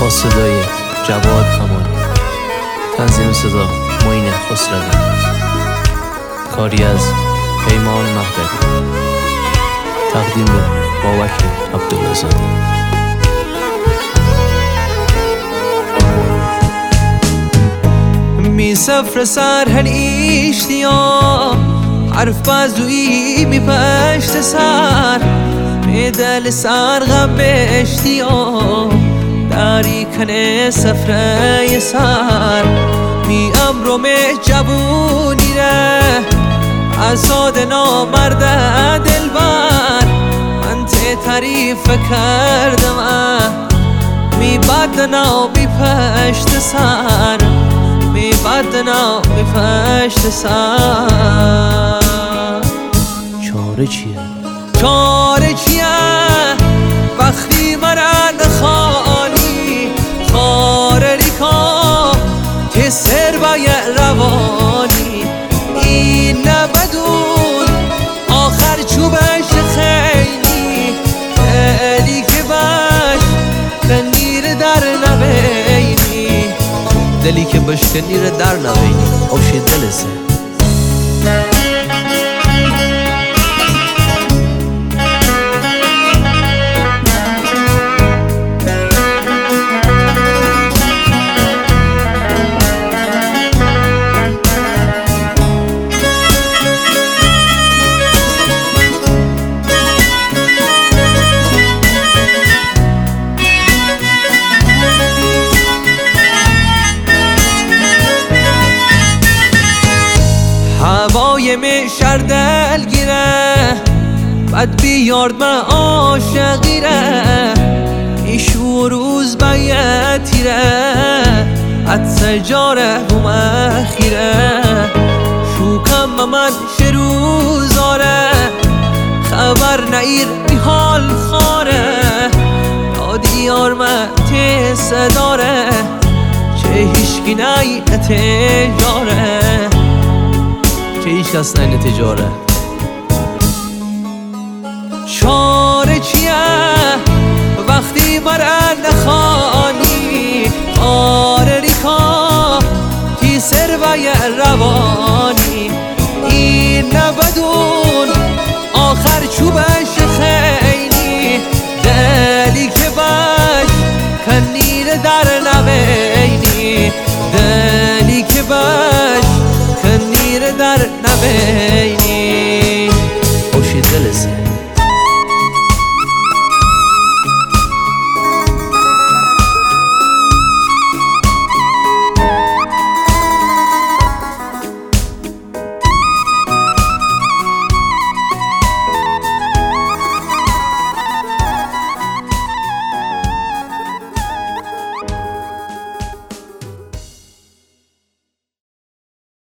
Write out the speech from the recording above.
با صدای جواد امانی، تنظیم صدا معین خسروی، کاری از پیمان مهدوی، تقدیم به بابک عبدالله‌زاده. می سفر سر هر اشتیاق حرف بازویی می پشت سر می دل سر غم به اشتیاق داری کنه سفره سر می امرو می جوونی ره ازاد نامرده دلبر من ته تعریف کردم می بدنا می پشت سر می بدنا می پشت سر چاره چیه؟ چاره چیه وقتی مرا نخوانی خاره ریکا که سر باید روانی این نبدون آخر چوبش خیلی خیلی که باش کنیر در نبینی دلی که باش کنیر در نبینی آوشی دلسه هوای می شردل گیره بد بیارد من عاشقیره ایشو روز باید تیره ات سجاره و مخیره شوکم من شروزاره خبر نیر بی حال خاره تا دیار من تیس داره چه هیشکی نی تجاره که هیچ کس نه تجاره چاره چیه وقتی مرا نخوانی آره ریکا تی سر باید روانی این نبدو